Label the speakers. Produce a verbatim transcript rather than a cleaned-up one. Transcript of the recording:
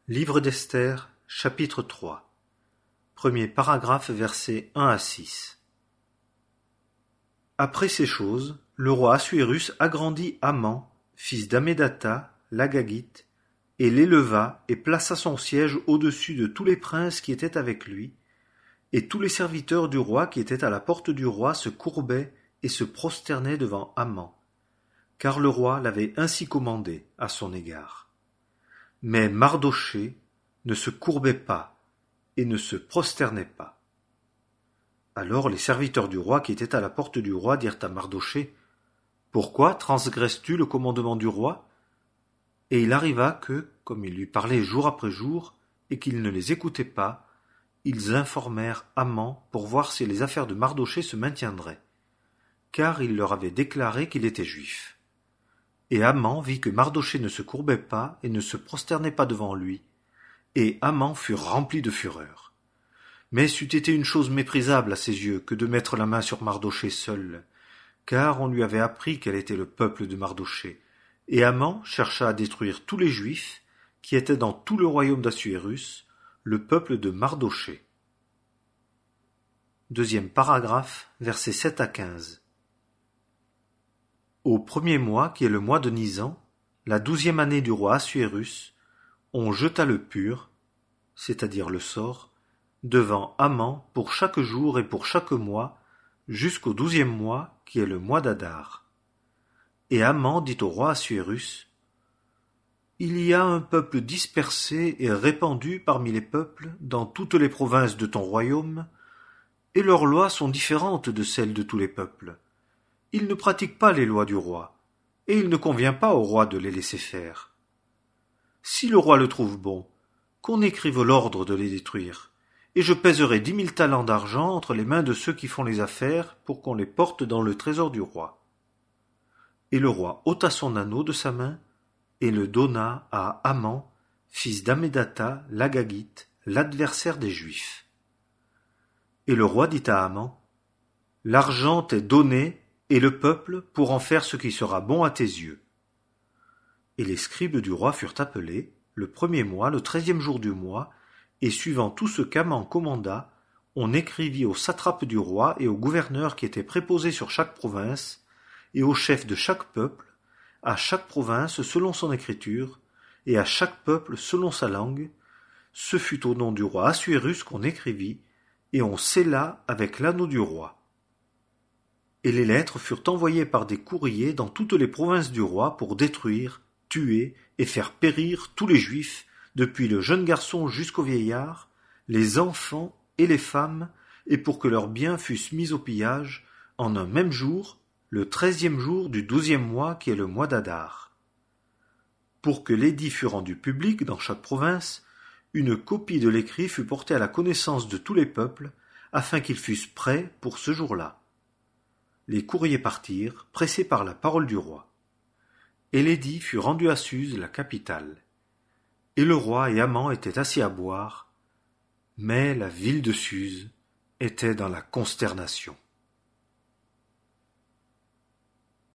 Speaker 1: Livre d'Esther, chapitre trois. Premier paragraphe, versets un à six. Après ces choses, le roi Assuérus agrandit Haman, fils d'Hammédatha, l'Agagite, et l'éleva et plaça son siège au-dessus de tous les princes qui étaient avec lui, et tous les serviteurs du roi qui étaient à la porte du roi se courbaient et se prosternaient devant Haman, car le roi l'avait ainsi commandé à son égard. Mais Mardochée ne se courbait pas et ne se prosternait pas. Alors les serviteurs du roi qui étaient à la porte du roi dirent à Mardochée: « Pourquoi transgresses-tu le commandement du roi ?» Et il arriva que, comme il lui parlait jour après jour, et qu'il ne les écoutait pas, ils informèrent Haman pour voir si les affaires de Mardochée se maintiendraient, car il leur avait déclaré qu'il était juif. Et Haman vit que Mardochée ne se courbait pas et ne se prosternait pas devant lui, et Haman fut rempli de fureur. Mais c'eût été une chose méprisable à ses yeux que de mettre la main sur Mardochée seul, car on lui avait appris quel était le peuple de Mardochée, et Haman chercha à détruire tous les Juifs qui étaient dans tout le royaume d'Assuérus, le peuple de Mardochée. Deuxième paragraphe, versets sept à quinze. Au premier mois, qui est le mois de Nisan, la douzième année du roi Assuérus, on jeta le pur, c'est-à-dire le sort, devant Haman pour chaque jour et pour chaque mois, jusqu'au douzième mois, qui est le mois d'Adar. Et Haman dit au roi Assuérus: « Il y a un peuple dispersé et répandu parmi les peuples dans toutes les provinces de ton royaume, et leurs lois sont différentes de celles de tous les peuples. Ils ne pratiquent pas les lois du roi, et il ne convient pas au roi de les laisser faire. Si le roi le trouve bon, qu'on écrive l'ordre de les détruire, et je pèserai dix mille talents d'argent entre les mains de ceux qui font les affaires pour qu'on les porte dans le trésor du roi. » Et le roi ôta son anneau de sa main et le donna à Haman, fils d'Hammédatha, l'Agagite, l'adversaire des Juifs. Et le roi dit à Haman: « L'argent t'est donné, et le peuple pour en faire ce qui sera bon à tes yeux. » Et les scribes du roi furent appelés, le premier mois, le treizième jour du mois, et suivant tout ce qu'Haman commanda, on écrivit aux satrapes du roi et aux gouverneurs qui étaient préposés sur chaque province, et aux chefs de chaque peuple, à chaque province selon son écriture, et à chaque peuple selon sa langue. Ce fut au nom du roi Assuérus qu'on écrivit, et on scella avec l'anneau du roi. Et les lettres furent envoyées par des courriers dans toutes les provinces du roi pour détruire, tuer et faire périr tous les Juifs, depuis le jeune garçon jusqu'au vieillard, les enfants et les femmes, et pour que leurs biens fussent mis au pillage, en un même jour, le treizième jour du douzième mois qui est le mois d'Adar. Pour que l'édit fût rendu public dans chaque province, une copie de l'écrit fut portée à la connaissance de tous les peuples, afin qu'ils fussent prêts pour ce jour-là. Les courriers partirent, pressés par la parole du roi. Et l'édit fut rendu à Suse, la capitale. Et le roi et Haman étaient assis à boire, mais la ville de Suse était dans la consternation.